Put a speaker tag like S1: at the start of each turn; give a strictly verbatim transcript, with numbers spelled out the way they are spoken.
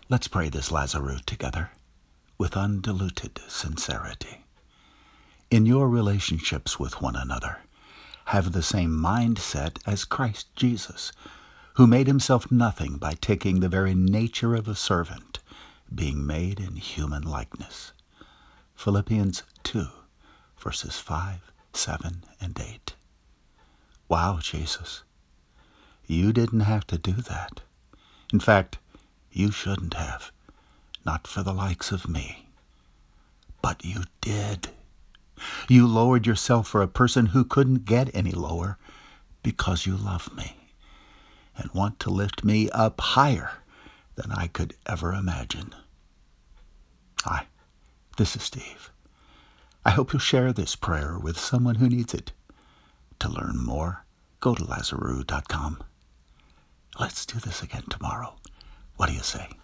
S1: Let's pray this Lazarus together with undiluted sincerity. In your relationships with one another, have the same mindset as Christ Jesus, who made himself nothing by taking the very nature of a servant, being made in human likeness. Philippians two, verses five, seven, and eight. Wow, Jesus, you didn't have to do that. In fact, you shouldn't have, not for the likes of me. But you did. You lowered yourself for a person who couldn't get any lower because you love me and want to lift me up higher than I could ever imagine. Hi, this is Steve. I hope you'll share this prayer with someone who needs it. To learn more, go to Lazarus dot com. Let's do this again tomorrow. What do you say?